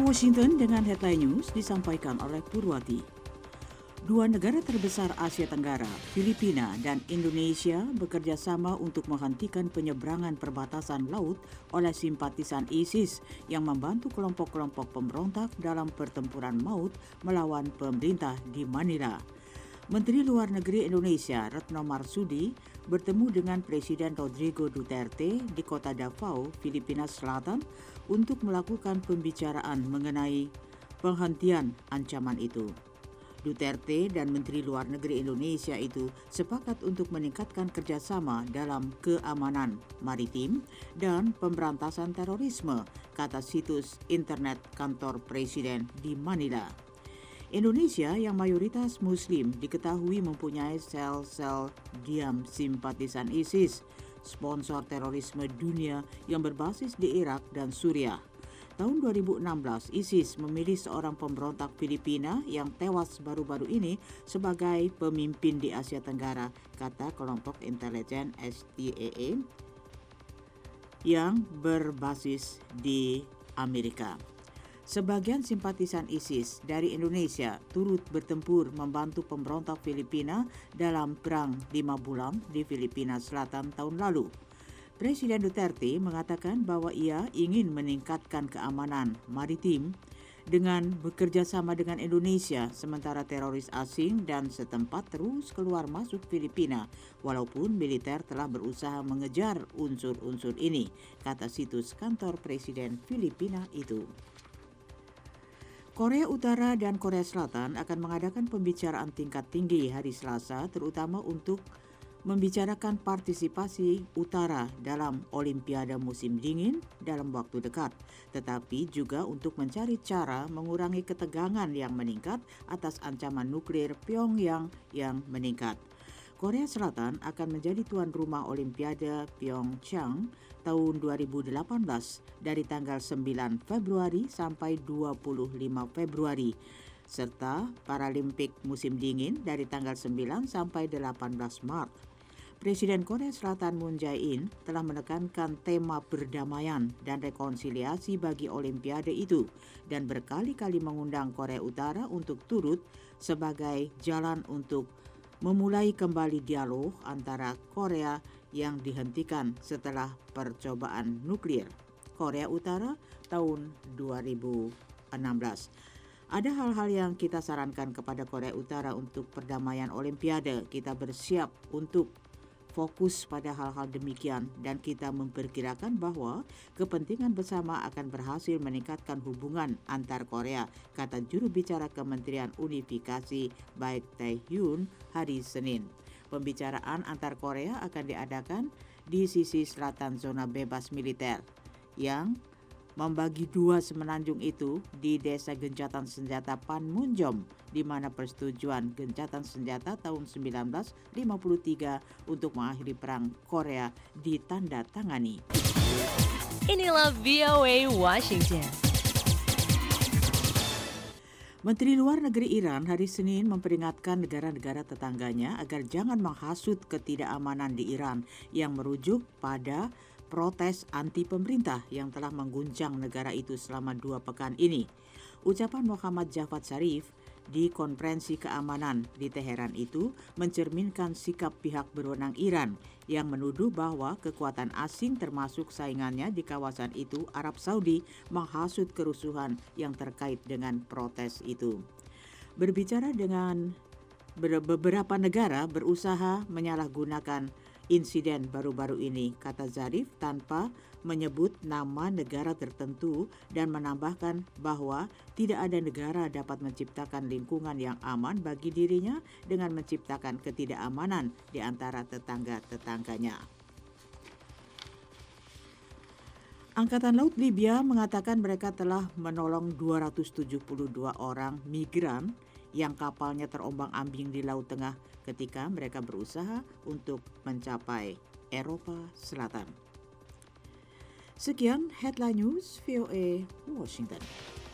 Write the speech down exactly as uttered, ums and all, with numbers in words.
Washington dengan Headline News disampaikan oleh Purwati. Dua negara terbesar Asia Tenggara, Filipina dan Indonesia bekerja sama untuk menghentikan penyeberangan perbatasan laut oleh simpatisan ISIS yang membantu kelompok-kelompok pemberontak dalam pertempuran maut melawan pemerintah di Manila. Menteri Luar Negeri Indonesia Retno Marsudi bertemu dengan Presiden Rodrigo Duterte di kota Davao, Filipina Selatan untuk melakukan pembicaraan mengenai penghentian ancaman itu. Duterte dan Menteri Luar Negeri Indonesia itu sepakat untuk meningkatkan kerjasama dalam keamanan maritim dan pemberantasan terorisme, kata situs internet kantor Presiden di Manila. Indonesia yang mayoritas Muslim diketahui mempunyai sel-sel diam simpatisan ISIS, sponsor terorisme dunia yang berbasis di Irak dan Suriah. Tahun dua ribu enam belas, ISIS memilih seorang pemberontak Filipina yang tewas baru-baru ini sebagai pemimpin di Asia Tenggara, kata kelompok intelijen S T A A yang berbasis di Amerika. Sebagian simpatisan ISIS dari Indonesia turut bertempur membantu pemberontak Filipina dalam perang lima bulan di Filipina Selatan tahun lalu. Presiden Duterte mengatakan bahwa ia ingin meningkatkan keamanan maritim dengan bekerja sama dengan Indonesia, sementara teroris asing dan setempat terus keluar masuk Filipina, walaupun militer telah berusaha mengejar unsur-unsur ini, kata situs kantor Presiden Filipina itu. Korea Utara dan Korea Selatan akan mengadakan pembicaraan tingkat tinggi hari Selasa, terutama untuk membicarakan partisipasi Utara dalam Olimpiade musim dingin dalam waktu dekat, tetapi juga untuk mencari cara mengurangi ketegangan yang meningkat atas ancaman nuklir Pyongyang yang meningkat. Korea Selatan akan menjadi tuan rumah Olimpiade Pyeongchang tahun dua ribu delapan belas dari tanggal sembilan Februari sampai dua puluh lima Februari, serta Paralimpik musim dingin dari tanggal sembilan sampai delapan belas Maret. Presiden Korea Selatan Moon Jae-in telah menekankan tema perdamaian dan rekonsiliasi bagi Olimpiade itu dan berkali-kali mengundang Korea Utara untuk turut sebagai jalan untuk memulai kembali dialog antara Korea yang dihentikan setelah percobaan nuklir Korea Utara tahun dua ribu enam belas. Ada hal-hal yang kita sarankan kepada Korea Utara untuk perdamaian Olimpiade. Kita bersiap untuk fokus pada hal-hal demikian dan kita memperkirakan bahwa kepentingan bersama akan berhasil meningkatkan hubungan antar Korea, kata juru bicara Kementerian Unifikasi Baek Tae-hyun hari Senin. Pembicaraan antar Korea akan diadakan di sisi selatan zona bebas militer yang membagi dua semenanjung itu di desa gencatan senjata Panmunjom, di mana persetujuan gencatan senjata tahun seribu sembilan ratus lima puluh tiga untuk mengakhiri perang Korea ditandatangani. Inilah V O A Washington. Menteri Luar Negeri Iran hari Senin memperingatkan negara-negara tetangganya agar jangan menghasut ketidakamanan di Iran yang merujuk pada protes anti pemerintah yang telah mengguncang negara itu selama dua pekan ini. Ucapan Muhammad Javad Zarif di konferensi keamanan di Teheran itu mencerminkan sikap pihak berwenang Iran yang menuduh bahwa kekuatan asing termasuk saingannya di kawasan itu, Arab Saudi, menghasut kerusuhan yang terkait dengan protes itu. Berbicara dengan beberapa negara berusaha menyalahgunakan insiden baru-baru ini, kata Zarif tanpa menyebut nama negara tertentu dan menambahkan bahwa tidak ada negara dapat menciptakan lingkungan yang aman bagi dirinya dengan menciptakan ketidakamanan di antara tetangga-tetangganya. Angkatan Laut Libya mengatakan mereka telah menolong dua ratus tujuh puluh dua orang migran yang kapalnya terombang-ambing di Laut Tengah ketika mereka berusaha untuk mencapai Eropa Selatan. Sekian Headline News V O A Washington.